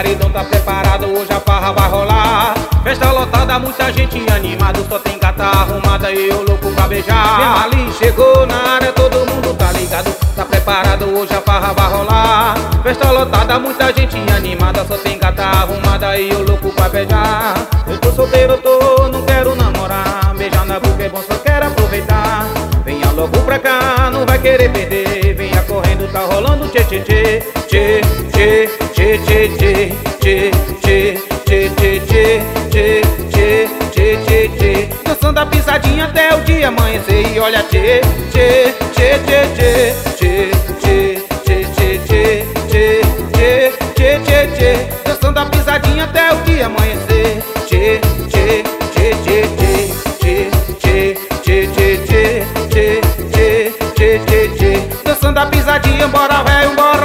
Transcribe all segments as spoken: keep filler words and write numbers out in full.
paredão tá preparado, hoje a farra vai rolar. Festa lotada, muita gente animada, só tem gata arrumada e eu louco pra beijar. Mesmo ali chegou na área, todo mundo tá ligado, tá preparado, hoje a farra vai rolar. Festa lotada, muita gente animada, só tem gata arrumada e eu louco pra beijar. Eu tô solteiro, tô, não quero namorar, beijar na boca é bom, só quero aproveitar. Venha logo pra cá, não vai querer perder, venha correndo, tá rolando tchê tchê tchê. Tchê, tchê, tchê, tchê, tchê, tchê, tchê, tchê, tchê, tchê, tchê, tchê, tchê, tchê, tchê. Dançando a pisadinha até o dia amanhecer e olha tchê, tchê, tchê, tchê, tchê, tchê, tchê, tchê, tchê, tchê, tchê, tchê, tchê, tchê, tchê. Dançando a pisadinha até o dia amanhecer. Tchê, tchê, tchê, tchê, tchê, tchê, tchê, tchê, tchê, tchê, tchê, tchê, tchê, tchê. Dançando a pisadinha, bora véio, bora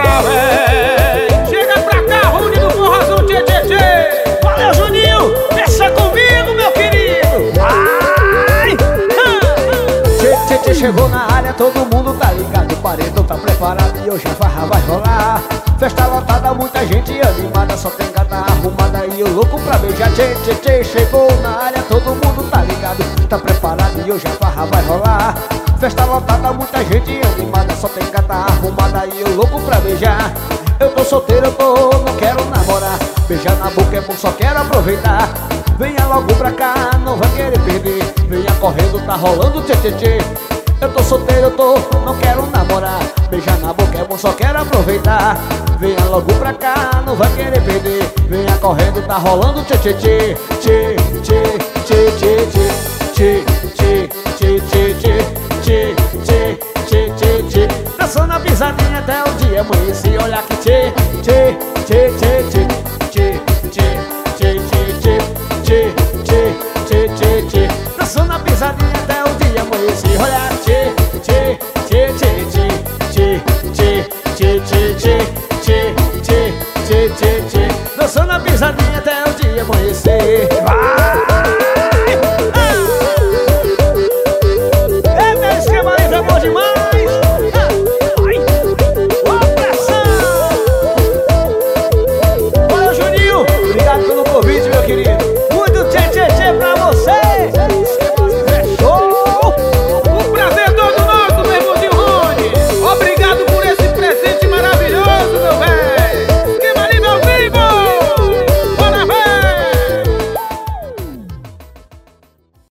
véio. Chega pra cá, Rony do Forrazão, tchê, tchê, tchê. Valeu, Juninho, deixa comigo, meu querido. Ai! Tchê, tchê, tchê, chegou na área, todo mundo tá ligado, o paredão tá preparado e hoje a farra vai rolar. Festa lotada, muita gente animada, só tem gata arrumada e eu louco pra beijar. Tchê, tchê, tchê, chegou na área, todo mundo tá ligado, tá preparado e hoje a farra vai rolar. Festa lotada, muita gente animada, só tem gata arrumada e eu louco pra beijar. Eu tô solteiro, eu tô, não quero namorar, beijar na boca é bom, só quero aproveitar. Venha logo pra cá, não vai querer perder, venha correndo, tá rolando tchê tchê tchê. Eu tô solteiro, eu tô, não quero namorar, beijar na boca é bom, só quero aproveitar. Venha logo pra cá, não vai querer perder, venha correndo, tá rolando tchê tchê tchê. Tchê, tchê, tchê, tchê, tchê, tchê, tchê, tchê, tchê, tchê, tchê, tchê, tchê, tchê. Dançando a pisadinha até o dia amanhecer, olha que tchê, tchê, tchê, tchê, tchê, tchê, tchê, tchê, tchê, tchê, tchê, tchê, tchê, tchê. Dançando a pisadinha até o dia amanhecer, olha tchê, tchê, tchê, tchê, tchê, tchê, tchê, tchê, tchê, tchê, tchê, tchê, tchê, tchê. Dançando a pisadinha até o dia amanhecer. Vai! É, meu esquema, é bom demais.